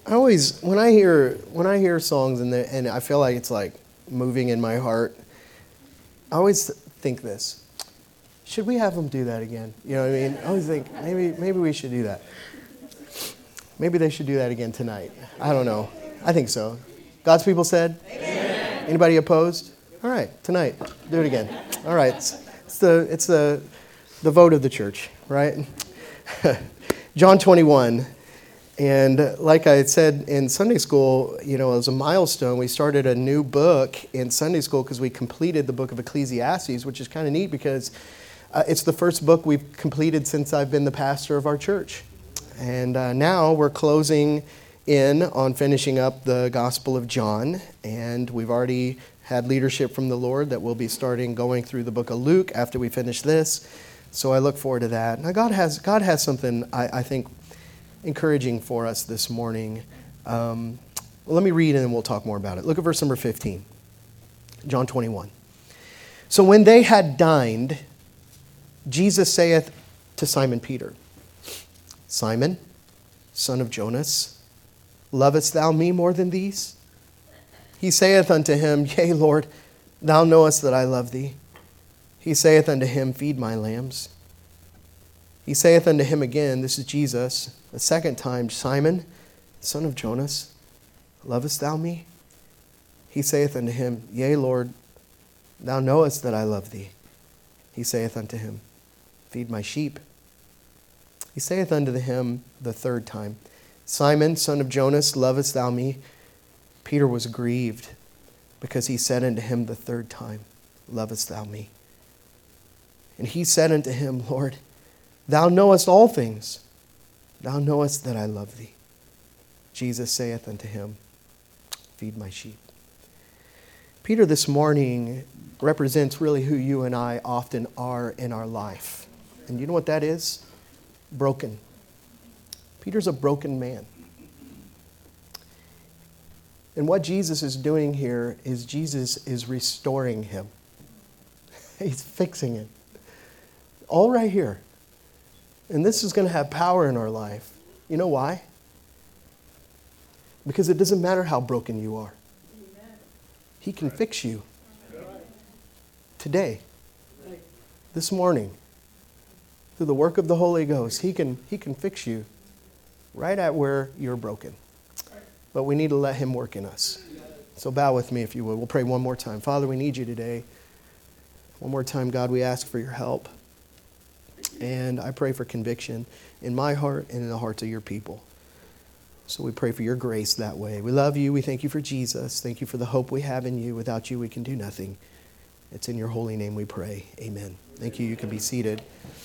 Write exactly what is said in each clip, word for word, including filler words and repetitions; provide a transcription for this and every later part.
I always when I hear when I hear songs and the, and I feel like it's like moving in my heart. I always think this: should we have them do that again? You know what I mean? I always think maybe maybe we should do that. Maybe they should do that again tonight. I don't know. I think so. God's people said. Amen. Anybody opposed? All right, tonight, do it again. All right, it's, it's the it's the the vote of the church, right? John twenty-one. And like I had said in Sunday school, you know, as a milestone, we started a new book in Sunday school because we completed the book of Ecclesiastes, which is kind of neat because uh, it's the first book we've completed since I've been the pastor of our church. And uh, now we're closing in on finishing up the Gospel of John. And we've already had leadership from the Lord that we'll be starting going through the book of Luke after we finish this. So I look forward to that. Now God has God has something, I, I think, encouraging for us this morning. Um, well, let me read and then we'll talk more about it. Look at verse number fifteen, John twenty-one. So when they had dined, Jesus saith to Simon Peter, Simon, son of Jonas, lovest thou me more than these? He saith unto him, Yea, Lord, thou knowest that I love thee. He saith unto him, Feed my lambs. He saith unto him again, this is Jesus, the second time, Simon, son of Jonas, lovest thou me? He saith unto him, Yea, Lord, thou knowest that I love thee. He saith unto him, Feed my sheep. He saith unto him the third time, Simon, son of Jonas, lovest thou me? Peter was grieved, because he said unto him the third time, Lovest thou me? And he said unto him, Lord, thou knowest all things. Thou knowest that I love thee. Jesus saith unto him, Feed my sheep. Peter this morning represents really who you and I often are in our life. And you know what that is? Broken. Peter's a broken man. And what Jesus is doing here is Jesus is restoring him. He's fixing it. All right here. And this is going to have power in our life. You know why? Because it doesn't matter how broken you are. He can fix you. Today. This morning. Through the work of the Holy Ghost. He can, he can fix you right at where you're broken. But we need to let him work in us. So bow with me if you would. We'll pray one more time. Father, we need you today. One more time, God, we ask for your help. And I pray for conviction in my heart and in the hearts of your people. So we pray for your grace that way. We love you. We thank you for Jesus. Thank you for the hope we have in you. Without you, we can do nothing. It's in your holy name we pray. Amen. Thank you. You can be seated.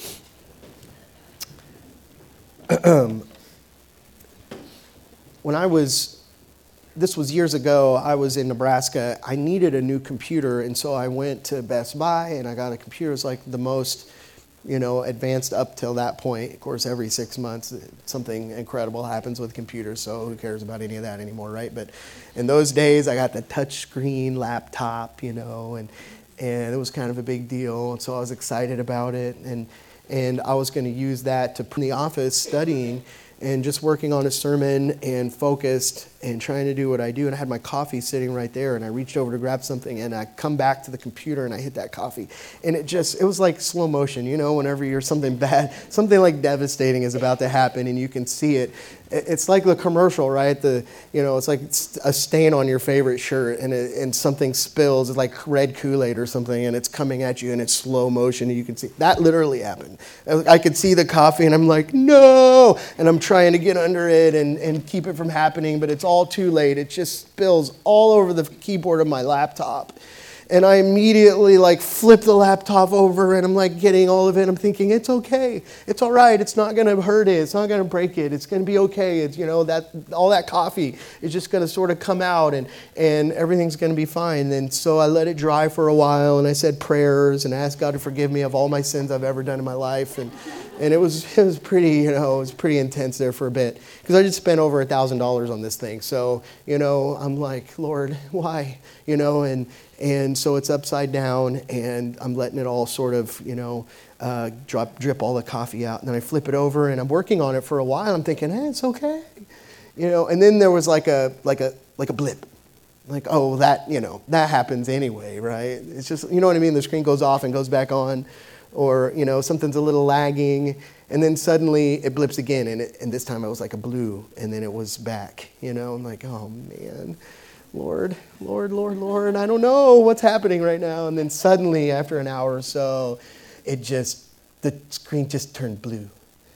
When I was, this was years ago, I was in Nebraska. I needed a new computer, and so I went to Best Buy, and I got a computer. It was like the most, you know, advanced up till that point. Of course, every six months, something incredible happens with computers, so who cares about any of that anymore, right? But in those days, I got the touchscreen laptop, you know, and and it was kind of a big deal, and so I was excited about it, and and I was going to use that to in the office studying and just working on a sermon and focused and trying to do what I do. And I had my coffee sitting right there, and I reached over to grab something, and I come back to the computer and I hit that coffee. And it just, it was like slow motion, you know, whenever you're something bad, something like devastating is about to happen and you can see it. It's like the commercial, right? The, you know, it's like a stain on your favorite shirt and it, and something spills. It's like red Kool-Aid or something, and it's coming at you and it's slow motion and you can see. That literally happened. I could see the coffee and I'm like, no! And I'm trying to get under it and, and keep it from happening, but it's all too late. It just spills all over the keyboard of my laptop. And I immediately like flip the laptop over and I'm like getting all of it. I'm thinking, it's okay. It's all right. It's not going to hurt it. It's not going to break it. It's going to be okay. It's, you know, that all that coffee is just going to sort of come out and, and everything's going to be fine. And so I let it dry for a while and I said prayers and asked God to forgive me of all my sins I've ever done in my life. And and it was it was pretty, you know, it was pretty intense there for a bit because I just spent over a thousand dollars on this thing. So, you know, I'm like, Lord, why? You know, and And so it's upside down, and I'm letting it all sort of, you know, uh, drop, drip all the coffee out. And then I flip it over, and I'm working on it for a while. I'm thinking, hey, it's okay. You know, and then there was like a like a like a blip. Like, oh, that, you know, that happens anyway, right? It's just, you know what I mean? The screen goes off and goes back on, or, you know, something's a little lagging, and then suddenly it blips again, and, it, and this time it was like a blue, and then it was back, you know? I'm like, oh, man, Lord, Lord, Lord, Lord, I don't know what's happening right now. And then suddenly, after an hour or so, it just, the screen just turned blue.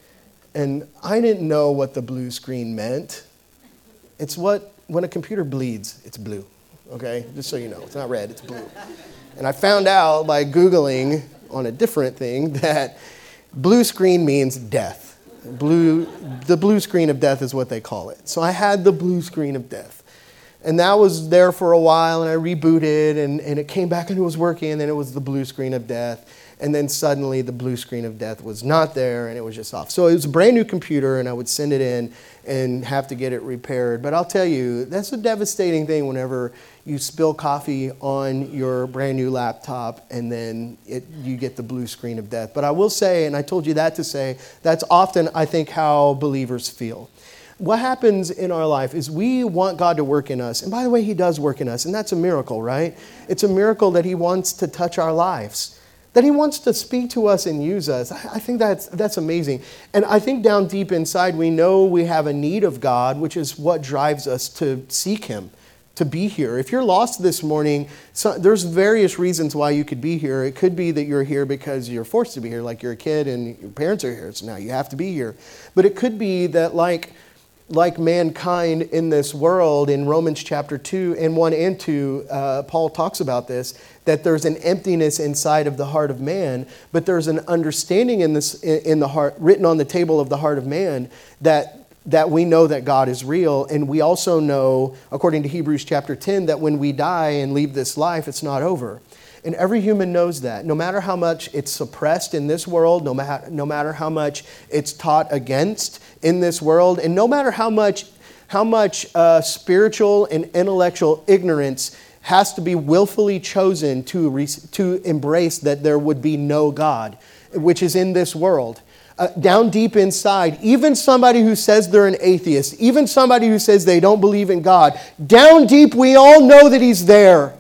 And I didn't know what the blue screen meant. It's what, when a computer bleeds, it's blue, okay? Just so you know, it's not red, it's blue. And I found out by Googling on a different thing that blue screen means death. Blue, the blue screen of death is what they call it. So I had the blue screen of death. And that was there for a while, and I rebooted, and, and it came back and it was working, and then it was the blue screen of death. And then suddenly the blue screen of death was not there, and it was just off. So it was a brand new computer, and I would send it in and have to get it repaired. But I'll tell you, that's a devastating thing whenever you spill coffee on your brand new laptop and then it, you get the blue screen of death. But I will say, and I told you that to say, that's often, I think, how believers feel. What happens in our life is we want God to work in us. And by the way, He does work in us, and that's a miracle, right? It's a miracle that He wants to touch our lives, that He wants to speak to us and use us. I think that's that's amazing. And I think down deep inside, we know we have a need of God, which is what drives us to seek Him, to be here. If you're lost this morning, so, there's various reasons why you could be here. It could be that you're here because you're forced to be here, like you're a kid and your parents are here, so now you have to be here. But it could be that like, like mankind in this world, in Romans chapter two and one and two, uh, Paul talks about this, that there's an emptiness inside of the heart of man, but there's an understanding in this in the heart, written on the table of the heart of man, that that we know that God is real. And we also know, according to Hebrews chapter ten, that when we die and leave this life, it's not over. And every human knows that. No matter how much it's suppressed in this world, no matter, no matter how much it's taught against in this world, and no matter how much, how much uh, spiritual and intellectual ignorance has to be willfully chosen to, re- to embrace that there would be no God, which is in this world. Uh, down deep inside, even somebody who says they're an atheist, even somebody who says they don't believe in God, down deep we all know that He's there.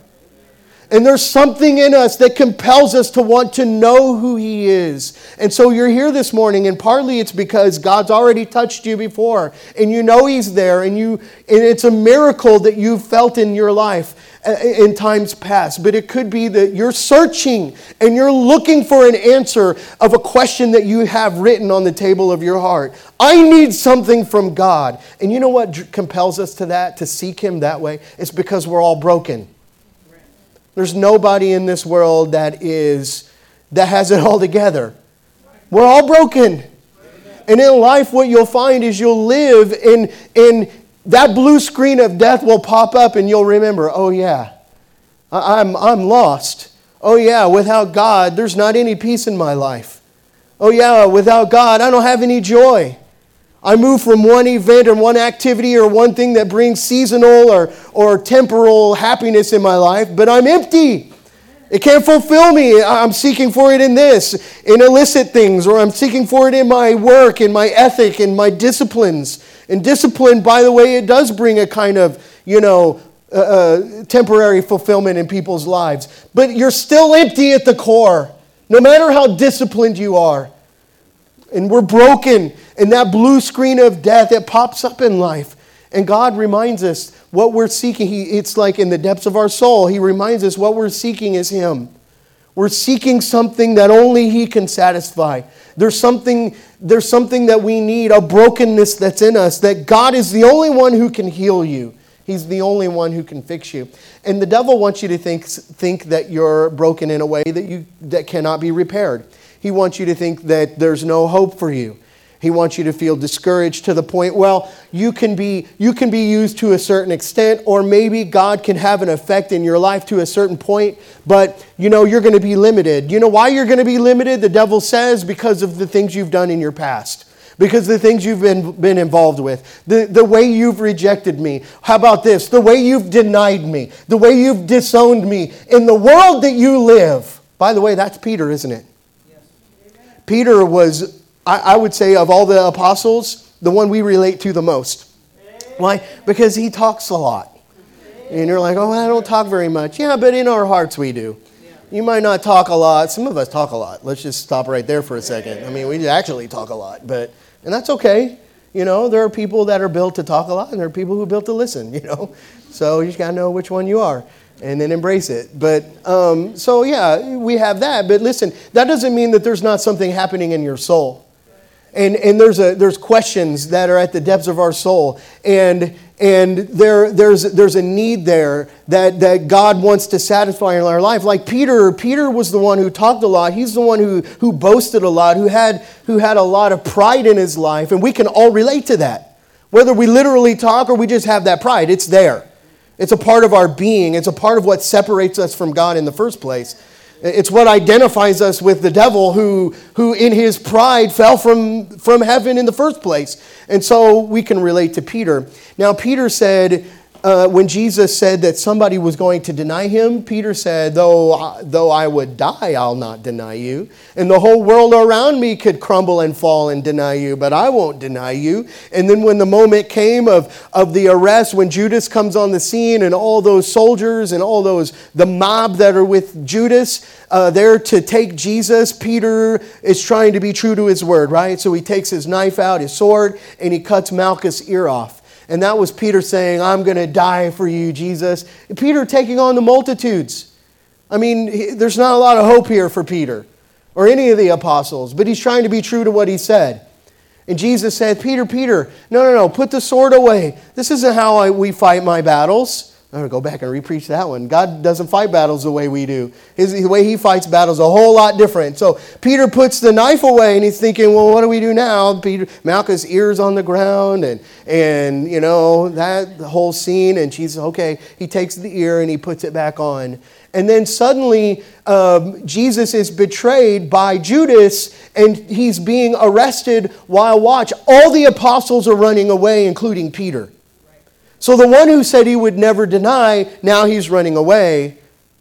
And there's something in us that compels us to want to know who He is. And so you're here this morning, and partly it's because God's already touched you before, and you know He's there, and you and it's a miracle that you've felt in your life in times past. But it could be that you're searching and you're looking for an answer of a question that you have written on the table of your heart. I need something from God. And you know what compels us to that, to seek Him that way? It's because we're all broken. There's nobody in this world that is that has it all together. We're all broken. And in life, what you'll find is you'll live in, in that blue screen of death will pop up and you'll remember, oh yeah, I'm, I'm lost. Oh yeah, without God, there's not any peace in my life. Oh yeah, without God, I don't have any joy. I move from one event or one activity or one thing that brings seasonal or, or temporal happiness in my life, but I'm empty. It can't fulfill me. I'm seeking for it in this, in illicit things, or I'm seeking for it in my work, in my ethic, in my disciplines. And discipline, by the way, it does bring a kind of, you know, uh, uh, temporary fulfillment in people's lives. But you're still empty at the core, no matter how disciplined you are. And we're broken. And that blue screen of death, it pops up in life. And God reminds us what we're seeking. He, it's like in the depths of our soul. He reminds us what we're seeking is Him. We're seeking something that only He can satisfy. There's something, there's something that we need, a brokenness that's in us, that God is the only one who can heal you. He's the only one who can fix you. And the devil wants you to think, think that you're broken in a way that you that cannot be repaired. He wants you to think that there's no hope for you. He wants you to feel discouraged to the point, well, you can be you can be used to a certain extent, or maybe God can have an effect in your life to a certain point, but you know, you're going to be limited. You know why you're going to be limited? The devil says because of the things you've done in your past. Because of the things you've been, been involved with. The, the way you've rejected me. How about this? The way you've denied me. The way you've disowned me. In the world that you live. By the way, that's Peter, isn't it? Yes. Peter was, I, I would say, of all the apostles, the one we relate to the most. Why? Because he talks a lot. And you're like, oh, I don't talk very much. Yeah, but in our hearts we do. You might not talk a lot. Some of us talk a lot. Let's just stop right there for a second. I mean, we actually talk a lot, but and that's okay. You know, there are people that are built to talk a lot, and there are people who are built to listen, you know. So you just got to know which one you are and then embrace it. But um, so, yeah, we have that. But listen, that doesn't mean that there's not something happening in your soul. And and there's a there's questions that are at the depths of our soul. And and there there's there's a need there that, that God wants to satisfy in our life. Like Peter, Peter was the one who talked a lot. He's the one who, who boasted a lot, who had who had a lot of pride in his life. And we can all relate to that. Whether we literally talk or we just have that pride, it's there. It's a part of our being. It's a part of what separates us from God in the first place. It's what identifies us with the devil who, who in his pride fell from, from heaven in the first place. And so we can relate to Peter. Now, Peter said, uh, when Jesus said that somebody was going to deny him, Peter said, though, though I would die, I'll not deny you. And the whole world around me could crumble and fall and deny you, but I won't deny you. And then when the moment came of, of the arrest, when Judas comes on the scene and all those soldiers and all those, the mob that are with Judas, uh, there to take Jesus, Peter is trying to be true to his word, right? So he takes his knife out, his sword, and he cuts Malchus' ear off. And that was Peter saying, I'm going to die for you, Jesus. And Peter taking on the multitudes. I mean, he, there's not a lot of hope here for Peter or any of the apostles, but he's trying to be true to what he said. And Jesus said, Peter, Peter, no, no, no, put the sword away. This isn't how I, we fight my battles. I'm going to go back and repreach that one. God doesn't fight battles the way we do. His, the way he fights battles is a whole lot different. So Peter puts the knife away and he's thinking, well, what do we do now? Peter, Malchus' ears on the ground and, and you know, that the whole scene. And Jesus, okay, he takes the ear and he puts it back on. And then suddenly um, Jesus is betrayed by Judas and he's being arrested while watch. All the apostles are running away, including Peter. So the one who said he would never deny, now he's running away.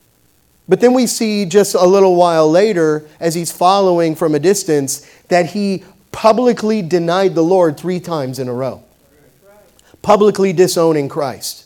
But then we see just a little while later, as he's following from a distance, that he publicly denied the Lord three times in a row. Publicly disowning Christ.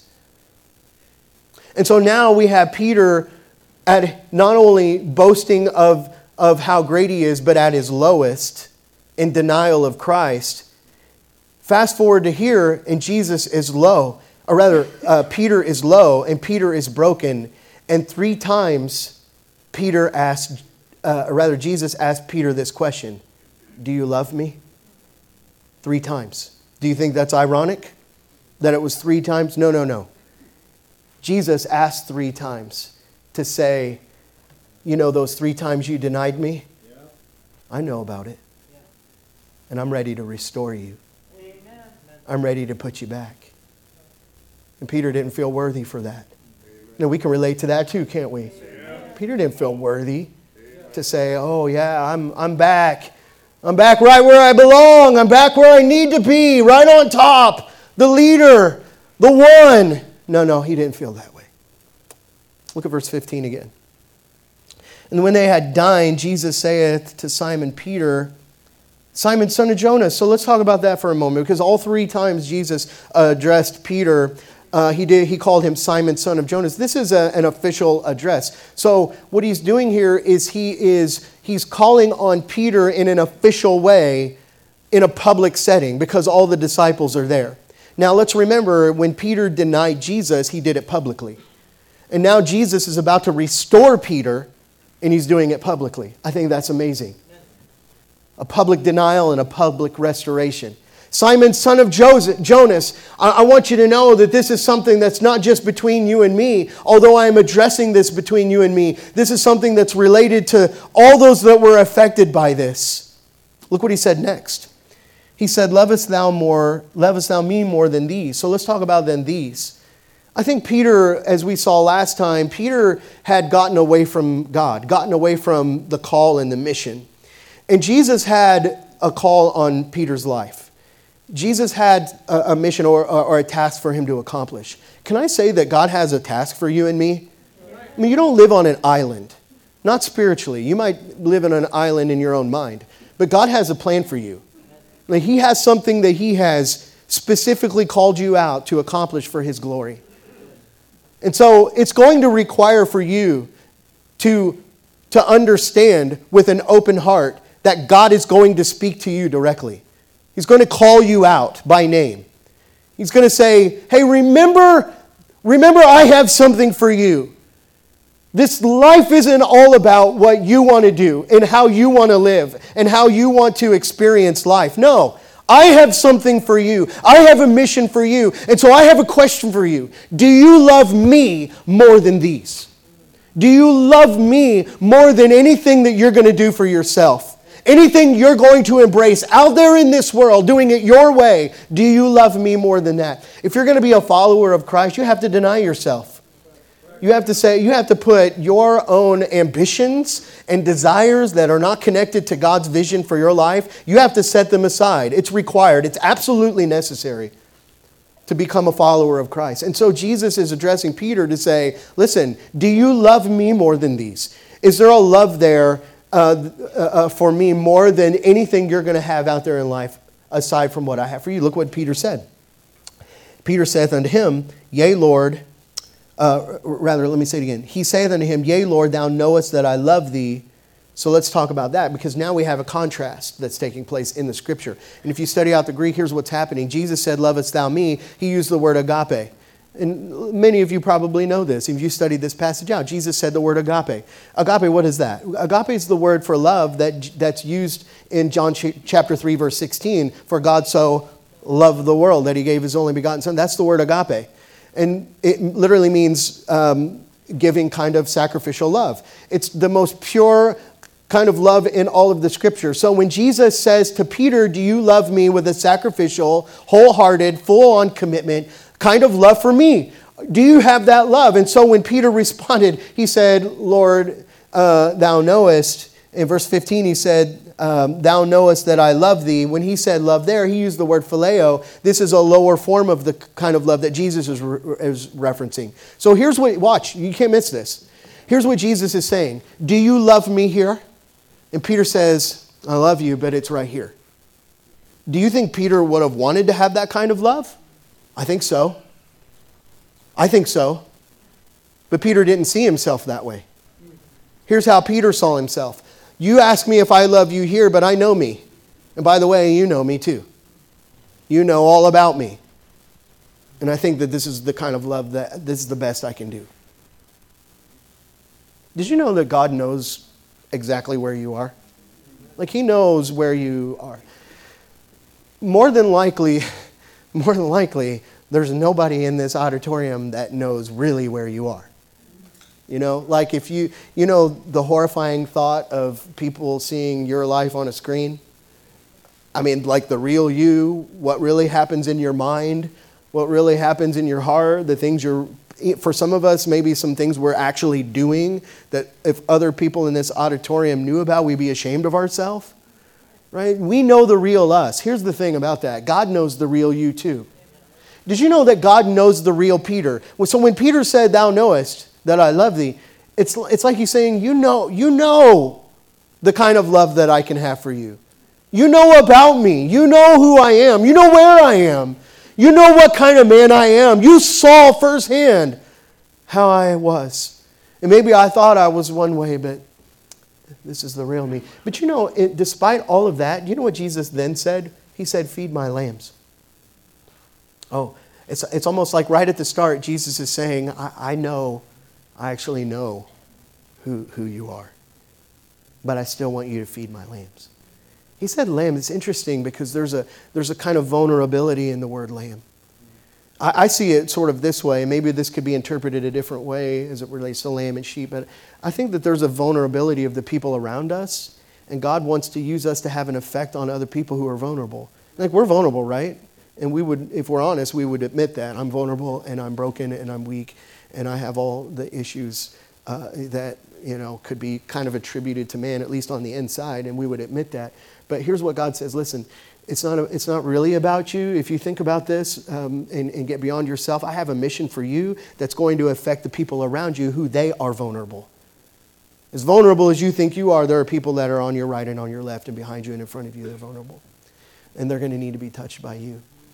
And so now we have Peter at not only boasting of, of how great he is, but at his lowest in denial of Christ. Fast forward to here, and Jesus is low. Or rather, uh, Peter is low, and Peter is broken. And three times, Peter asked, uh, or rather, Jesus asked Peter this question. Do you love me? Three times. Do you think that's ironic? That it was three times? No, no, no. Jesus asked three times to say, you know those three times you denied me? Yeah. I know about it. Yeah. And I'm ready to restore you. Amen. I'm ready to put you back. And Peter didn't feel worthy for that. Now, we can relate to that too, can't we? Yeah. Peter didn't feel worthy to say, oh yeah, I'm, I'm back. I'm back right where I belong. I'm back where I need to be, right on top. The leader, the one. No, no, he didn't feel that way. Look at verse fifteen again. And when they had dined, Jesus saith to Simon Peter, Simon, son of Jonas. So let's talk about that for a moment, because all three times Jesus addressed Peter, uh, he did. He called him Simon, son of Jonas. This is a, an official address. So what he's doing here is he is he's calling on Peter in an official way, in a public setting, because all the disciples are there. Now let's remember, when Peter denied Jesus, he did it publicly. And now Jesus is about to restore Peter, and he's doing it publicly. I think that's amazing. A public denial and a public restoration. Simon, son of Joseph, Jonas, I, I want you to know that this is something that's not just between you and me, although I am addressing this between you and me. This is something that's related to all those that were affected by this. Look what he said next. He said, lovest thou more, lovest thou me more than these? So let's talk about than these. I think Peter, as we saw last time, Peter had gotten away from God, gotten away from the call and the mission. And Jesus had a call on Peter's life. Jesus had a, a mission or, or, or a task for him to accomplish. Can I say that God has a task for you and me? I mean, you don't live on an island. Not spiritually. You might live on an island in your own mind. But God has a plan for you. Like, he has something that he has specifically called you out to accomplish for His glory. And so it's going to require for you to, to understand with an open heart that God is going to speak to you directly. He's going to call you out by name. He's going to say, hey, remember, remember I have something for you. This life isn't all about what you want to do and how you want to live and how you want to experience life. No, I have something for you. I have a mission for you. And so I have a question for you. Do you love me more than these? Do you love me more than anything that you're going to do for yourself? Anything you're going to embrace out there in this world, doing it your way, do you love me more than that? If you're going to be a follower of Christ, you have to deny yourself. You have to say, you have to put your own ambitions and desires that are not connected to God's vision for your life, you have to set them aside. It's required. It's absolutely necessary to become a follower of Christ. And so Jesus is addressing Peter to say, listen, do you love me more than these? Is there a love there uh, uh, for me more than anything you're going to have out there in life aside from what I have for you? Look what Peter said. Peter saith unto him, Yea, Lord, uh, rather, let me say it again. He saith unto him, Yea, Lord, thou knowest that I love thee. So let's talk about that, because now we have a contrast that's taking place in the Scripture. And if you study out the Greek, here's what's happening. Jesus said, lovest thou me? He used the word agape. And many of you probably know this. If you studied this passage out, Jesus said the word agape. Agape, what is that? Agape is the word for love that, that's used in John chapter three, verse sixteen. For God so loved the world that He gave His only begotten Son. That's the word agape. And it literally means um, giving kind of sacrificial love. It's the most pure kind of love in all of the Scripture. So when Jesus says to Peter, do you love me with a sacrificial, wholehearted, full-on commitment, kind of love for me? Do you have that love? And so when Peter responded, he said, Lord, uh, thou knowest. In verse fifteen, he said, um, thou knowest that I love thee. When he said love there, he used the word phileo. This is a lower form of the kind of love that Jesus is, re- is referencing. So here's what, watch, you can't miss this. Here's what Jesus is saying. Do you love me here? And Peter says, I love you, but it's right here. Do you think Peter would have wanted to have that kind of love? I think so. I think so. But Peter didn't see himself that way. Here's how Peter saw himself. You ask me if I love you here, but I know me. And by the way, you know me too. You know all about me. And I think that this is the kind of love that this is the best I can do. Did you know that God knows exactly where you are? Like He knows where you are. More than likely, more than likely, there's nobody in this auditorium that knows really where you are. You know, like if you, you know, the horrifying thought of people seeing your life on a screen. I mean, like the real you, what really happens in your mind, what really happens in your heart, the things you're, for some of us, maybe some things we're actually doing that if other people in this auditorium knew about, we'd be ashamed of ourselves, right? We know the real us. Here's the thing about that. God knows the real you too. Did you know that God knows the real Peter? So when Peter said, thou knowest that I love thee, it's, it's like he's saying, you know, you know the kind of love that I can have for you. You know about me. You know who I am. You know where I am. You know what kind of man I am. You saw firsthand how I was. And maybe I thought I was one way, but this is the real me. But you know, it, despite all of that, you know what Jesus then said? He said, feed my lambs. Oh, it's, it's almost like right at the start, Jesus is saying, I, I know, I actually know who, who you are. But I still want you to feed my lambs. He said lamb. It's interesting because there's a there's a kind of vulnerability in the word lamb. I, I see it sort of this way. Maybe this could be interpreted a different way as it relates to lamb and sheep. But I think that there's a vulnerability of the people around us. And God wants to use us to have an effect on other people who are vulnerable. Like we're vulnerable, right? And we would, if we're honest, we would admit that. I'm vulnerable and I'm broken and I'm weak. And I have all the issues uh, that, you know, could be kind of attributed to man, at least on the inside. And we would admit that. But here's what God says, listen, it's not, a, it's not really about you. If you think about this um, and, and get beyond yourself, I have a mission for you that's going to affect the people around you who they are vulnerable. As vulnerable as you think you are, there are people that are on your right and on your left and behind you and in front of you that are vulnerable. And they're going to need to be touched by you.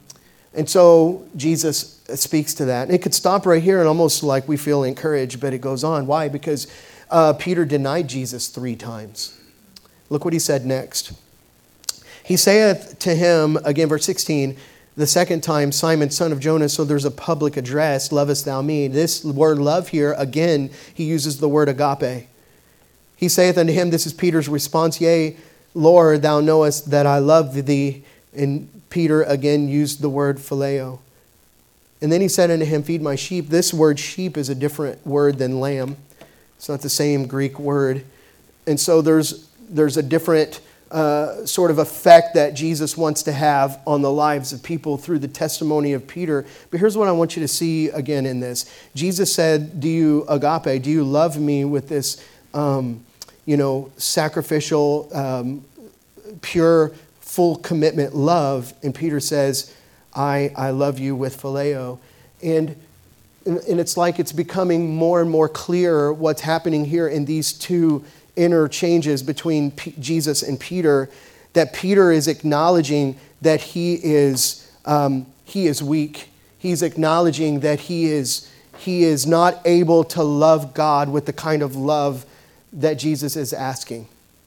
And so Jesus speaks to that. And it could stop right here and almost like we feel encouraged, but it goes on. Why? Because uh, Peter denied Jesus three times. Look what he said next. He saith to him, again, verse sixteen, the second time, Simon, son of Jonas, so there's a public address, lovest thou me? This word love here, again, he uses the word agape. He saith unto him, this is Peter's response, yea, Lord, thou knowest that I love thee. And Peter again used the word phileo. And then he said unto him, feed my sheep. This word sheep is a different word than lamb. It's not the same Greek word. And so there's, there's a different uh, sort of effect that Jesus wants to have on the lives of people through the testimony of Peter. But here's what I want you to see again in this. Jesus said, do you agape, do you love me with this um, you know, sacrificial, um, pure, full commitment love? And Peter says, I, I love you with phileo. And, and it's like it's becoming more and more clear what's happening here in these two interchanges between P- Jesus and Peter, that Peter is acknowledging that he is, um, he is weak. He's acknowledging that he is, he is not able to love God with the kind of love that Jesus is asking.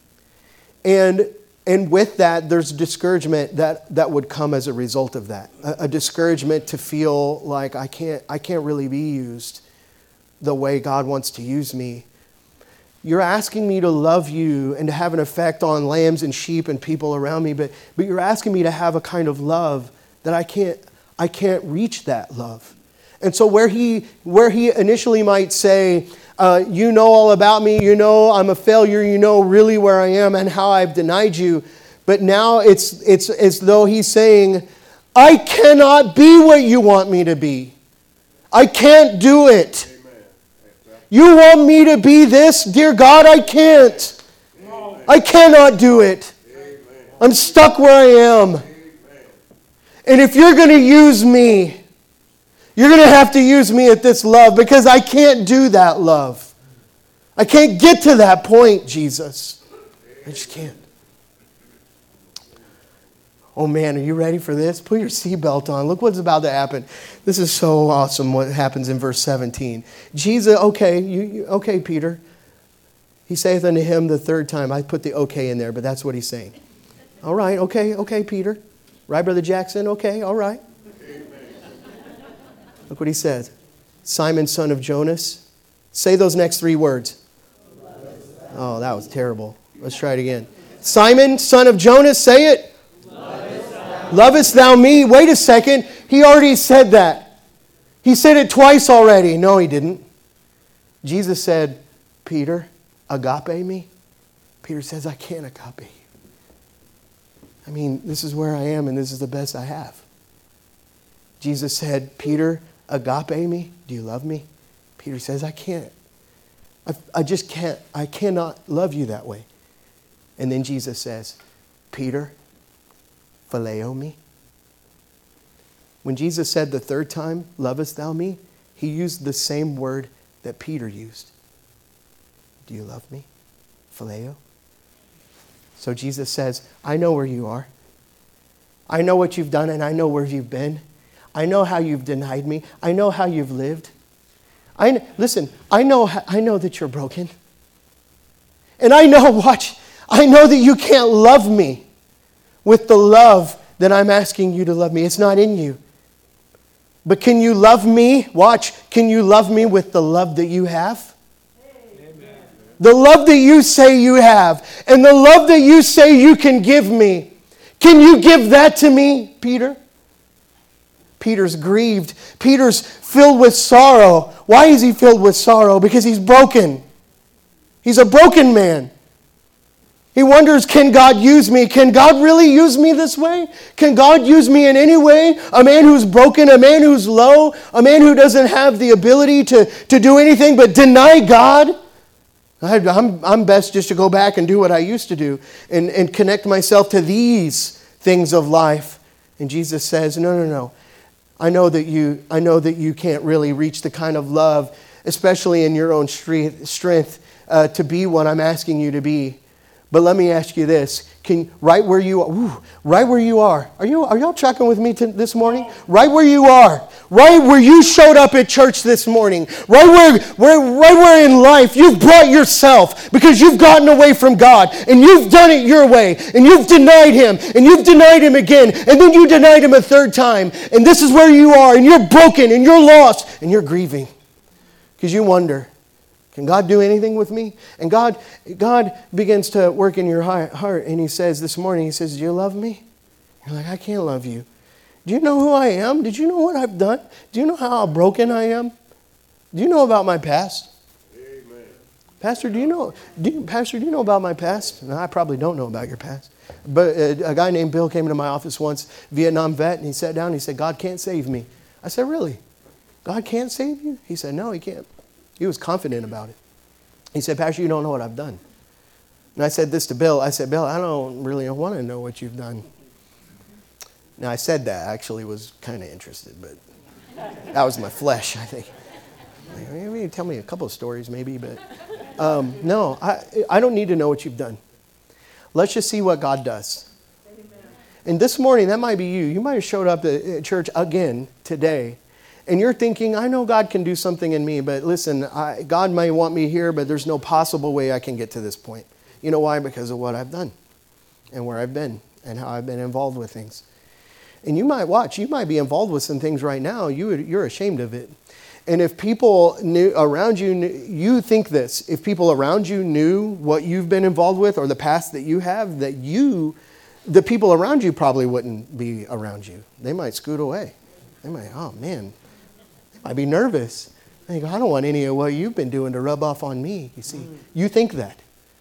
And And with that, there's discouragement that, that would come as a result of that. A, a discouragement to feel like I can't, I can't really be used the way God wants to use me. You're asking me to love you and to have an effect on lambs and sheep and people around me, but, but you're asking me to have a kind of love that I can't, I can't reach that love. And so where he, where he initially might say, Uh, you know all about me, you know I'm a failure, you know really where I am and how I've denied you. But now it's it's as though he's saying, I cannot be what you want me to be. I can't do it. Amen. You want me to be this? Dear God, I can't. Amen. I cannot do it. Amen. I'm stuck where I am. Amen. And if you're going to use me, you're going to have to use me at this love because I can't do that love. I can't get to that point, Jesus. I just can't. Oh man, are you ready for this? Put your seatbelt on. Look what's about to happen. This is so awesome what happens in verse seventeen. Jesus, okay, you, you, okay, Peter. He saith unto him the third time. I put the okay in there, but that's what he's saying. All right, okay, okay, Peter. Right, Brother Jackson? Okay, all right. Look what he says. Simon, son of Jonas. Say those next three words. Oh, that was terrible. Let's try it again. Simon, son of Jonas, say it. Lovest thou, Lovest thou me? Wait a second. He already said that. He said it twice already. No, he didn't. Jesus said, Peter, agape me? Peter says, I can't agape you. I mean, this is where I am and this is the best I have. Jesus said, Peter, agape me? Do you love me? Peter says, I can't. I, I just can't. I cannot love you that way. And then Jesus says, Peter, phileo me? When Jesus said the third time, lovest thou me? He used the same word that Peter used. Do you love me? Phileo? So Jesus says, I know where you are. I know what you've done and I know where you've been. I know how you've denied me. I know how you've lived. I listen, I know I know that you're broken. And I know, watch, I know that you can't love me with the love that I'm asking you to love me. It's not in you. But can you love me? Watch, can you love me with the love that you have? Amen. The love that you say you have and the love that you say you can give me. Can you give that to me, Peter? Peter's grieved. Peter's filled with sorrow. Why is he filled with sorrow? Because he's broken. He's a broken man. He wonders, can God use me? Can God really use me this way? Can God use me in any way? A man who's broken, a man who's low, a man who doesn't have the ability to, to do anything but deny God? I, I'm, I'm best just to go back and do what I used to do and, and connect myself to these things of life. And Jesus says, no, no, no. I know that you, I know that you can't really reach the kind of love, especially in your own strength, uh, to be what I'm asking you to be. But let me ask you this. Can right where you are, whew, right where you are, are you are y'all tracking with me to, this morning? Right where you are, right where you showed up at church this morning, right where, where right where in life you've brought yourself because you've gotten away from God and you've done it your way and you've denied Him and you've denied Him again and then you denied Him a third time and this is where you are and you're broken and you're lost and you're grieving because you wonder, can God do anything with me? And God, God begins to work in your heart and He says this morning, He says, do you love me? You're like, I can't love you. Do you know who I am? Did you know what I've done? Do you know how broken I am? Do you know about my past? Amen. Pastor, do you know, do you, Pastor, do you know about my past? No, I probably don't know about your past. But a, a guy named Bill came into my office once, Vietnam vet, and he sat down and he said, God can't save me. I said, really? God can't save you? He said, no, He can't. He was confident about it. He said, Pastor, you don't know what I've done. And I said this to Bill. I said, Bill, I don't really want to know what you've done. Now, I said that. I actually was kind of interested, but that was my flesh, I think. Maybe tell me a couple of stories, maybe, but um, no, I, I don't need to know what you've done. Let's just see what God does. Amen. And this morning, that might be you. You might have showed up at church again today. And you're thinking, I know God can do something in me, but listen, I, God may want me here, but there's no possible way I can get to this point. You know why? Because of what I've done and where I've been and how I've been involved with things. And you might watch, you might be involved with some things right now, you would, you're ashamed of it. And if people knew around you, you think this, if people around you knew what you've been involved with or the past that you have, that you, the people around you probably wouldn't be around you. They might scoot away. They might, oh man. I'd be nervous. I think, I don't want any of what you've been doing to rub off on me, you see. Mm. You think that.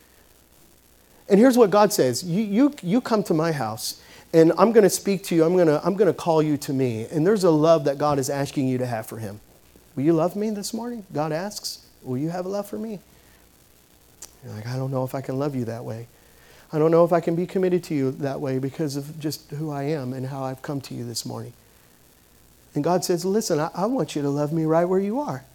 And here's what God says. You, you, you come to my house, and I'm going to speak to you. I'm going to I'm going to call you to me. And there's a love that God is asking you to have for Him. Will you love me this morning? God asks, will you have a love for me? You're like, I don't know if I can love you that way. I don't know if I can be committed to you that way because of just who I am and how I've come to you this morning. And God says, listen, I, I want you to love me right where you are.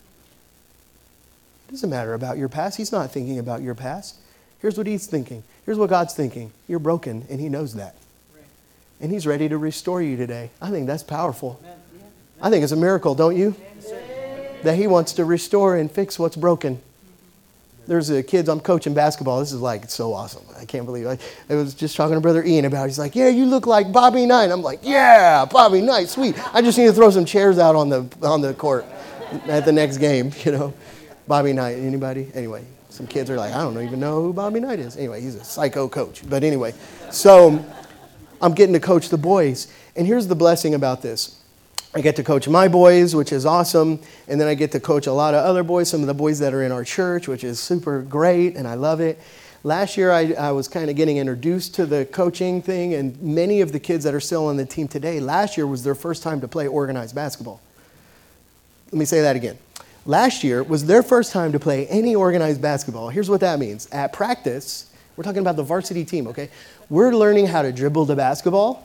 It doesn't matter about your past. He's not thinking about your past. Here's what He's thinking. Here's what God's thinking. You're broken, and He knows that. Right. And He's ready to restore you today. I think that's powerful. Amen. Yeah. I think it's a miracle, don't you? Yes, that He wants to restore and fix what's broken. There's a kids I'm coaching basketball. This is like, it's so awesome. I can't believe it. I was just talking to Brother Ian about it. He's like, yeah, you look like Bobby Knight. I'm like, yeah, Bobby Knight, sweet. I just need to throw some chairs out on the on the court at the next game, you know. Bobby Knight, anybody? Anyway, some kids are like, I don't even know who Bobby Knight is. Anyway, he's a psycho coach. But anyway, so I'm getting to coach the boys. And here's the blessing about this. I get to coach my boys, which is awesome. And then I get to coach a lot of other boys, some of the boys that are in our church, which is super great, and I love it. Last year, I, I was kind of getting introduced to the coaching thing, and many of the kids that are still on the team today, last year was their first time to play organized basketball. Let me say that again. Last year was their first time to play any organized basketball. Here's what that means. At practice, we're talking about the varsity team, okay? We're learning how to dribble the basketball.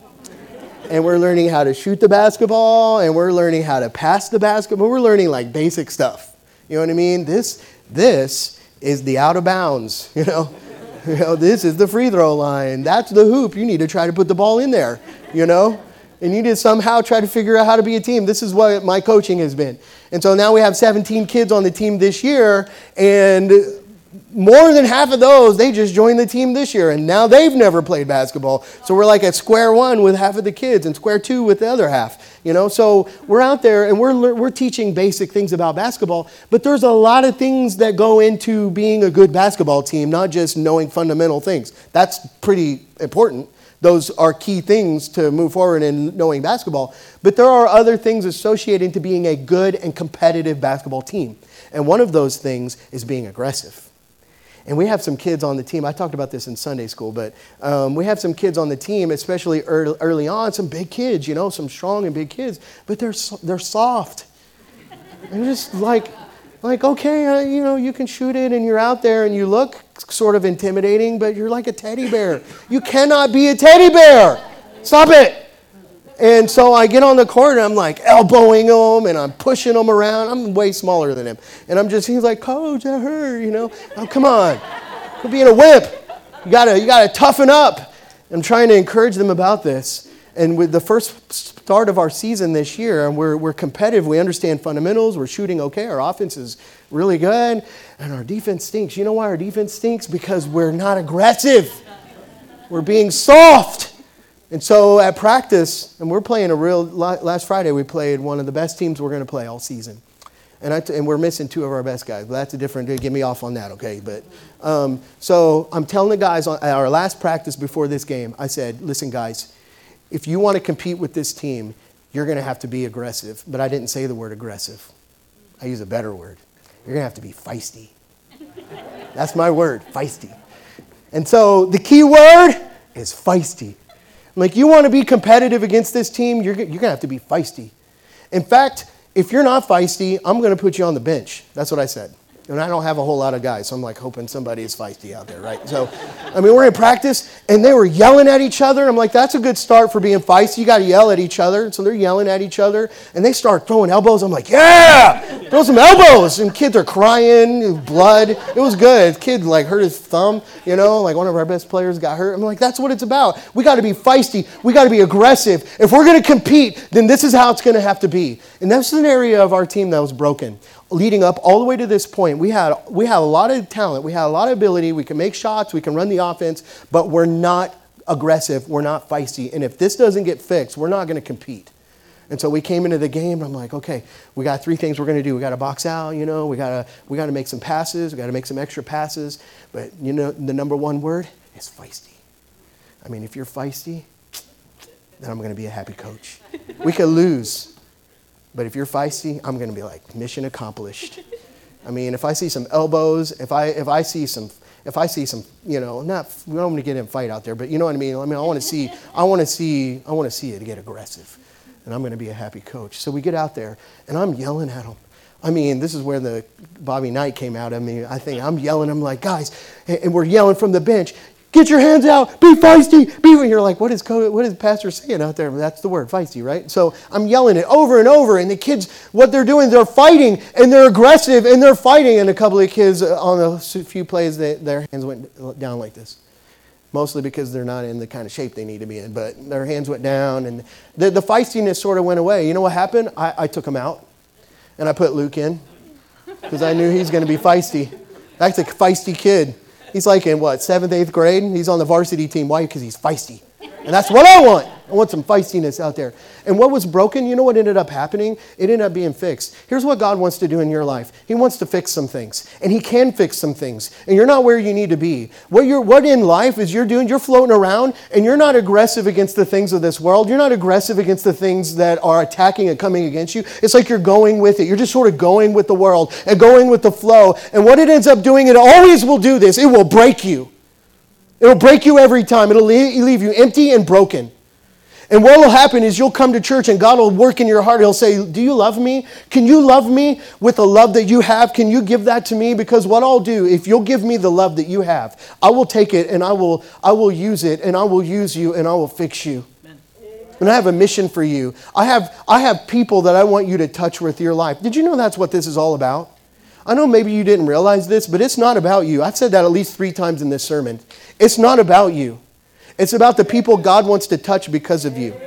And we're learning how to shoot the basketball, and we're learning how to pass the basketball. We're learning like basic stuff. You know what I mean? This this is the out of bounds, you know. You know, this is the free throw line. That's the hoop. You need to try to put the ball in there, you know. And you need to somehow try to figure out how to be a team. This is what my coaching has been. And so now we have seventeen kids on the team this year, and more than half of those, they just joined the team this year, and now they've never played basketball. So we're like at square one with half of the kids and square two with the other half. You know, so we're out there and we're we're teaching basic things about basketball, but there's a lot of things that go into being a good basketball team, not just knowing fundamental things. That's pretty important. Those are key things to move forward in knowing basketball. But there are other things associated to being a good and competitive basketball team. And one of those things is being aggressive. And we have some kids on the team. I talked about this in Sunday school, but um, we have some kids on the team, especially early, early on, some big kids, you know, some strong and big kids, but they're they're soft. They're just like, like okay, uh, you know, you can shoot it and you're out there and you look sort of intimidating, but you're like a teddy bear. You cannot be a teddy bear. Stop it. And so I get on the court and I'm like elbowing him and I'm pushing him around. I'm way smaller than him. And I'm just, he's like, Coach, that hurt, you know. Oh, come on. Quit being a wimp. You gotta, you gotta toughen up. I'm trying to encourage them about this. And with the first start of our season this year, and we're, we're competitive. We understand fundamentals. We're shooting okay. Our offense is really good. And our defense stinks. You know why our defense stinks? Because we're not aggressive. We're being soft. And so at practice, and we're playing a real, last Friday we played one of the best teams we're going to play all season. And, I, and we're missing two of our best guys. But that's a different, get me off on that, okay? But um, so I'm telling the guys on at our last practice before this game, I said, listen, guys, if you want to compete with this team, you're going to have to be aggressive. But I didn't say the word aggressive. I use a better word. You're going to have to be feisty. That's my word, feisty. And so the key word is feisty. Like, you want to be competitive against this team, you're, you're going to have to be feisty. In fact, if you're not feisty, I'm going to put you on the bench. That's what I said. And I don't have a whole lot of guys, so I'm like hoping somebody is feisty out there, right? So, I mean, we're in practice, and they were yelling at each other. I'm like, that's a good start for being feisty. You got to yell at each other. So they're yelling at each other, and they start throwing elbows. I'm like, yeah, throw some elbows. And kids are crying, blood. It was good. Kid like hurt his thumb, you know, like one of our best players got hurt. I'm like, that's what it's about. We got to be feisty. We got to be aggressive. If we're going to compete, then this is how it's going to have to be. And that's an area of our team that was broken. Leading up all the way to this point, we had we had a lot of talent, we had a lot of ability, we can make shots, we can run the offense, but we're not aggressive, we're not feisty. And if this doesn't get fixed, we're not going to compete. And so we came into the game, and I'm like, okay, we got three things we're going to do. We got to box out, you know, we got to we got to make some passes, we got to make some extra passes. But you know, the number one word is feisty. I mean, if you're feisty, then I'm going to be a happy coach. We could lose. But if you're feisty, I'm going to be like, mission accomplished. I mean, if I see some elbows, if I if I see some, if I see some, you know, not, we don't want to get in a fight out there, but you know what I mean? I mean, I want to see, I want to see, I want to see it get aggressive. And I'm going to be a happy coach. So we get out there, and I'm yelling at them. I mean, this is where the Bobby Knight came out. I mean, I think I'm yelling. I'm like, guys, and we're yelling from the bench, get your hands out, be feisty, be, and you're like, what is code, what is the pastor saying out there? That's the word, feisty, right? So I'm yelling it over and over, and the kids, what they're doing, they're fighting, and they're aggressive, and they're fighting, and a couple of kids on a few plays, they, their hands went down like this. Mostly because they're not in the kind of shape they need to be in, but their hands went down, and the, the feistiness sort of went away. You know what happened? I, I took them out, and I put Luke in, because I knew he's going to be feisty. That's a feisty kid. He's like in, what, seventh, eighth grade? He's on the varsity team. Why? Because he's feisty. And that's what I want. I want some feistiness out there. And what was broken, you know what ended up happening? It ended up being fixed. Here's what God wants to do in your life. He wants to fix some things. And He can fix some things. And you're not where you need to be. What you're, what in life is you're doing, you're floating around, and you're not aggressive against the things of this world. You're not aggressive against the things that are attacking and coming against you. It's like you're going with it. You're just sort of going with the world and going with the flow. And what it ends up doing, it always will do this. It will break you. It'll break you every time. It'll leave you empty and broken. And what will happen is you'll come to church and God will work in your heart. He'll say, do you love me? Can you love me with the love that you have? Can you give that to me? Because what I'll do, if you'll give me the love that you have, I will take it and I will, I will use it and I will use you and I will fix you. Amen. And I have a mission for you. I have, I have people that I want you to touch with your life. Did you know that's what this is all about? I know maybe you didn't realize this, but it's not about you. I've said that at least three times in this sermon. It's not about you. It's about the people God wants to touch because of you.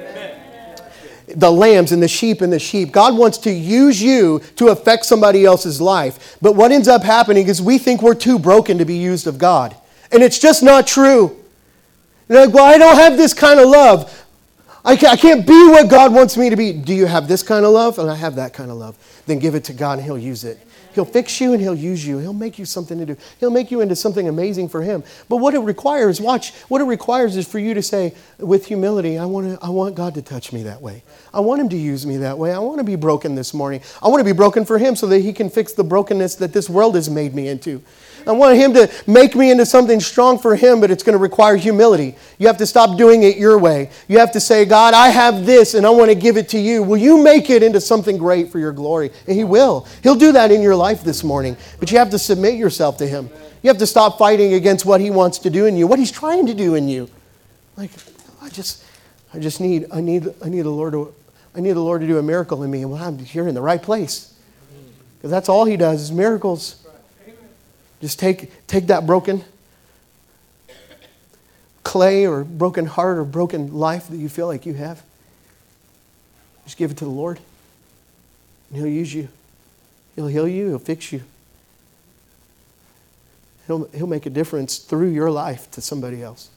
The lambs and the sheep and the sheep. God wants to use you to affect somebody else's life. But what ends up happening is we think we're too broken to be used of God. And it's just not true. You're like, well, I don't have this kind of love. I can't be what God wants me to be. Do you have this kind of love? And I have that kind of love. Then give it to God and He'll use it. He'll fix you and He'll use you. He'll make you something to do. He'll make you into something amazing for Him. But what it requires, watch, what it requires is for you to say with humility, I want to, I want God to touch me that way. I want Him to use me that way. I want to be broken this morning. I want to be broken for Him so that He can fix the brokenness that this world has made me into. I want Him to make me into something strong for Him, but it's going to require humility. You have to stop doing it your way. You have to say, God, I have this and I want to give it to you. Will you make it into something great for your glory? And He will. He'll do that in your life this morning. But you have to submit yourself to Him. You have to stop fighting against what He wants to do in you, what He's trying to do in you. Like, I just, I just need, I need, I need the Lord to, I need the Lord to do a miracle in me. And well, I'm here in the right place. Because that's all He does is miracles. Just take take that broken clay or broken heart or broken life that you feel like you have, just give it to the Lord. And He'll use you. He'll heal you. He'll fix you. He'll, he'll make a difference through your life to somebody else.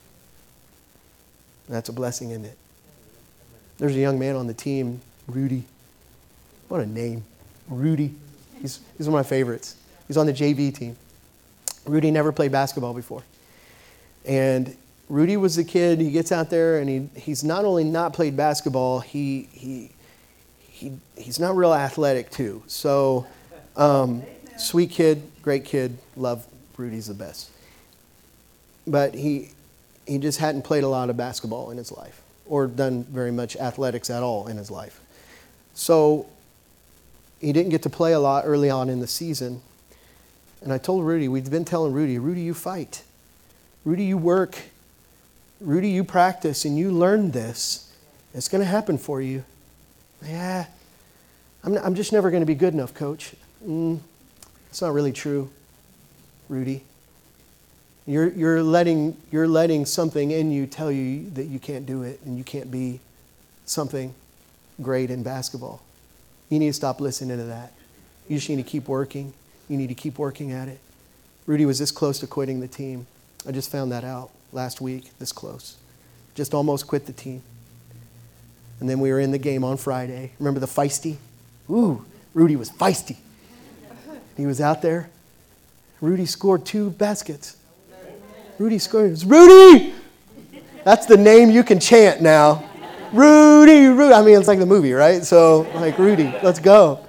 That's a blessing, isn't it? There's a young man on the team, Rudy. What a name. Rudy. He's, he's one of my favorites. He's on the J V team. Rudy never played basketball before. And Rudy was the kid, he gets out there and he he's not only not played basketball, he he he he's not real athletic too. So um, sweet kid, great kid, love Rudy's the best. But he he just hadn't played a lot of basketball in his life or done very much athletics at all in his life. So he didn't get to play a lot early on in the season. And I told Rudy, we've been telling Rudy, Rudy, you fight. Rudy, you work. Rudy, you practice and you learn this. It's going to happen for you. Yeah, I'm, I'm just never going to be good enough, Coach. Mm, it's not really true, Rudy. You're, you're, letting, you're letting something in you tell you that you can't do it and you can't be something great in basketball. You need to stop listening to that. You just need to keep working. You need to keep working at it. Rudy was this close to quitting the team. I just found that out last week, this close. Just almost quit the team. And then we were in the game on Friday. Remember the feisty? Ooh, Rudy was feisty. He was out there. Rudy scored two baskets. Rudy scored. It was Rudy! That's the name you can chant now. Rudy, Rudy. I mean, it's like the movie, right? So, like, Rudy, let's go.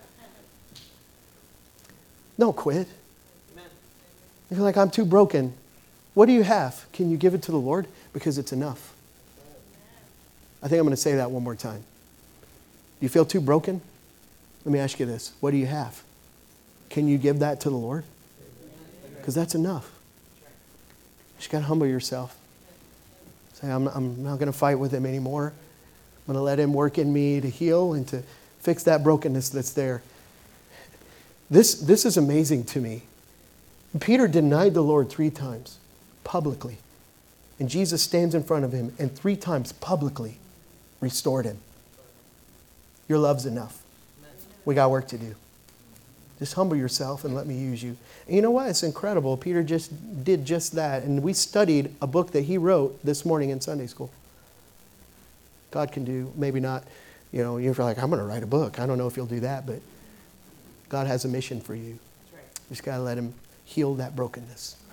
Don't quit. You're like, I'm too broken. What do you have? Can you give it to the Lord? Because it's enough. I think I'm going to say that one more time. Do you feel too broken? Let me ask you this. What do you have? Can you give that to the Lord? Because that's enough. You just got to humble yourself. Say, I'm, I'm not going to fight with Him anymore. I'm going to let Him work in me to heal and to fix that brokenness that's there. This, this is amazing to me. Peter denied the Lord three times publicly. And Jesus stands in front of him and three times publicly restored him. Your love's enough. We got work to do. Just humble yourself and let me use you. And you know what? It's incredible. Peter just did just that. And we studied a book that he wrote this morning in Sunday school. God can do, maybe not, you know, you're like, I'm going to write a book. I don't know if you'll do that, but God has a mission for you. You just got to let Him heal that brokenness.